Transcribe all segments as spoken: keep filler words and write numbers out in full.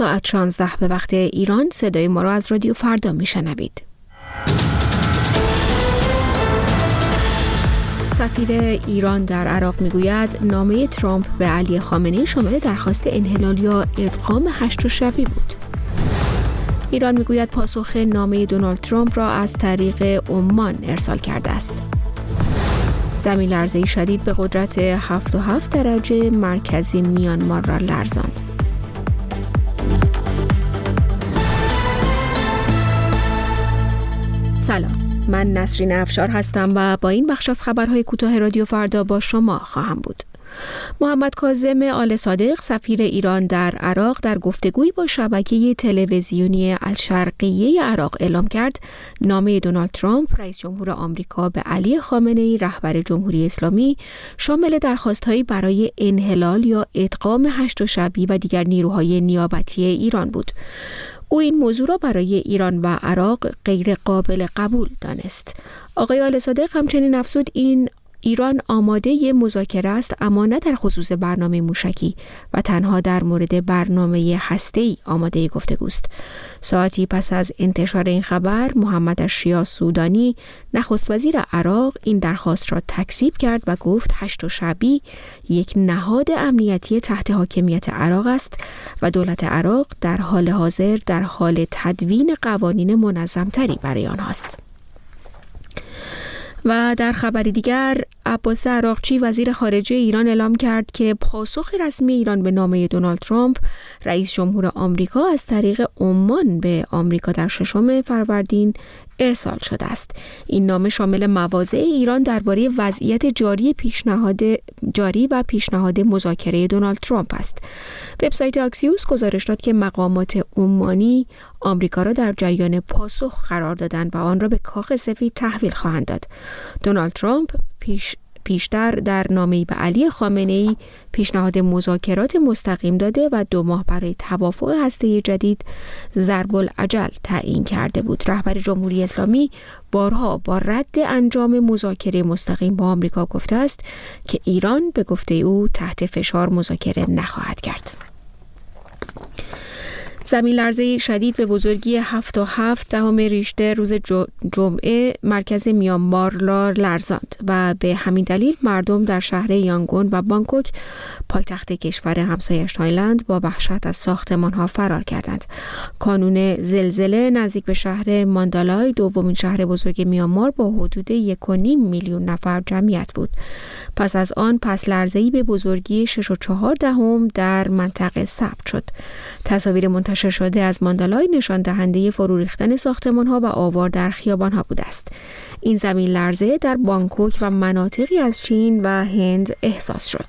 ساعت شانزده به وقت ایران صدای ما را از رادیو فردا میشنوید. سفیر ایران در عراق میگوید نامه ترامپ به علی خامنه‌ای شامل درخواست انحلال یا ادغام هشت شبی بود. ایران میگوید پاسخ نامه دونالد ترامپ را از طریق عمان ارسال کرده است. زمین لرزه‌ای شدید به قدرت هفت و هفت درجه مرکزی میانمار را لرزاند. سلام، من نسرین افشار هستم و با این بخش از خبرهای کوتاه رادیو فردا با شما خواهم بود. محمد کاظم آل صادق سفیر ایران در عراق در گفتگویی با شبکه تلویزیونی الشرقیه عراق اعلام کرد نامه دونالد ترامپ رئیس جمهور آمریکا به علی خامنه‌ای رهبر جمهوری اسلامی شامل درخواست‌هایی برای انحلال یا ادغام هشت شبی و دیگر نیروهای نیابتی ایران بود. او این موضوع را برای ایران و عراق غیر قابل قبول دانست. آقای آل صادق همچنین افزود این ایران آماده مذاکره است، اما نه در خصوص برنامه موشکی و تنها در مورد برنامه هسته‌ای آماده گفتگوست. ساعتی پس از انتشار این خبر محمد اشیا سودانی نخست وزیر عراق این درخواست را تکذیب کرد و گفت هشت شبی یک نهاد امنیتی تحت حاکمیت عراق است و دولت عراق در حال حاضر در حال تدوین قوانین منظم‌تری برای آنهاست. و در خبری دیگر عباس عراقچی وزیر خارجه ایران اعلام کرد که پاسخ رسمی ایران به نامه دونالد ترامپ رئیس جمهور آمریکا از طریق عمان به آمریکا در ششم فروردین ارسال شده است. این نامه شامل مواضع ایران درباره وضعیت جاری پیشنهاد جاری و پیشنهاد مذاکره دونالد ترامپ است. وبسایت آکسیوس گزارش داد که مقامات عمانی آمریکا را در جریان پاسخ قرار دادند و آن را به کاخ سفید تحویل خواهند داد. دونالد ترامپ پیش پیشتر در نامه‌ای به علی خامنه‌ای پیشنهاد مذاکرات مستقیم داده و دو ماه برای توافق هسته‌ای جدید ضرب العجل تعیین کرده بود. رهبر جمهوری اسلامی بارها با رد انجام مذاکره مستقیم با آمریکا گفته است که ایران به گفته او تحت فشار مذاکره نخواهد کرد. زمین لرزه شدید به بزرگی هفت و هفت دهم ریشتر روز جمعه مرکز میانمار را لرزاند و به همین دلیل مردم در شهر یانگون و بانکوک پایتخت کشور همسایش تایلند با وحشت از ساختمان‌ها فرار کردند. کانون زلزله نزدیک به شهر ماندالای دومین شهر بزرگ میانمار با حدود یک و نیم میلیون نفر جمعیت بود. پس از آن پس لرزه‌ای به بزرگی شش و چهار دهم در منطقه ثبت شد. تصاویر منتشر شده از ماندالای نشان دهنده فرو ریختن ساختمان‌ها و آوار در خیابان‌ها بوده است. این زمین لرزه در بانکوک و مناطقی از چین و هند احساس شد.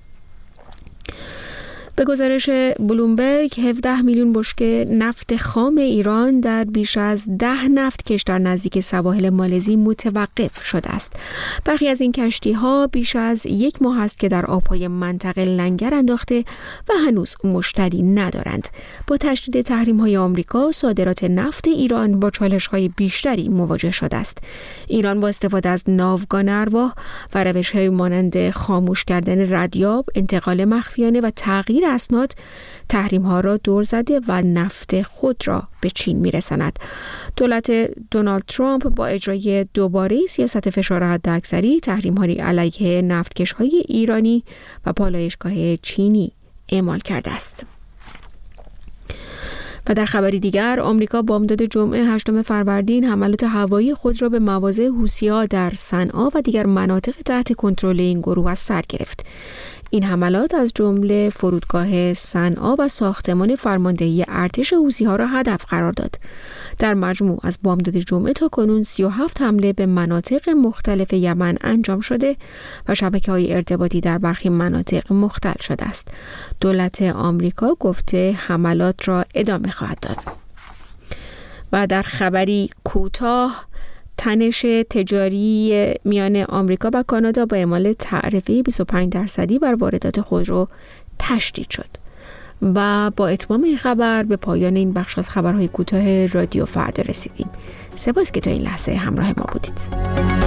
به گزارش بلومبرگ هفده میلیون بشکه نفت خام ایران در بیش از ده نفتکش در نزدیک سواحل مالزی متوقف شده است. برخی از این کشتی‌ها بیش از یک ماه است که در آب‌های منطقه لنگر انداخته و هنوز مشتری ندارند. با تشدید تحریم‌های آمریکا صادرات نفت ایران با چالش‌های بیشتری مواجه شده است. ایران با استفاده از ناوگان ارواح و روش‌های مانند خاموش کردن ردیاب، انتقال مخفیانه و تغییر اسناد تحریم ها را دور زده و نفت خود را به چین میرساند. دولت دونالد ترامپ با اجرای دوباره سیاست فشار حداکثری تحریم ها علیه نفتکش های ایرانی و پالایشگاه چینی اعمال کرده است. و در خبری دیگر آمریکا بامداد جمعه هشتم فروردین حملات هوایی خود را به مواضع حوثی‌ها در صنعا و دیگر مناطق تحت کنترل این گروه از سر گرفت. این حملات از جمله فرودگاه صنعا و ساختمان فرماندهی ارتش حوثی‌ها را هدف قرار داد. در مجموع از بامداد جمعه تا کنون سی و هفت حمله به مناطق مختلف یمن انجام شده و شبکه‌های ارتباطی در برخی مناطق مختل شده است. دولت آمریکا گفته حملات را ادامه خواهد داد. و در خبری کوتاه تنش تجاری میان آمریکا و کانادا با اعمال تعرفه بیست و پنج درصدی بر واردات خودرو تشدید شد. و با اتمام این خبر به پایان این بخش از خبرهای کوتاه رادیو فردا رسیدیم. سپاس که تا این لحظه همراه ما بودید.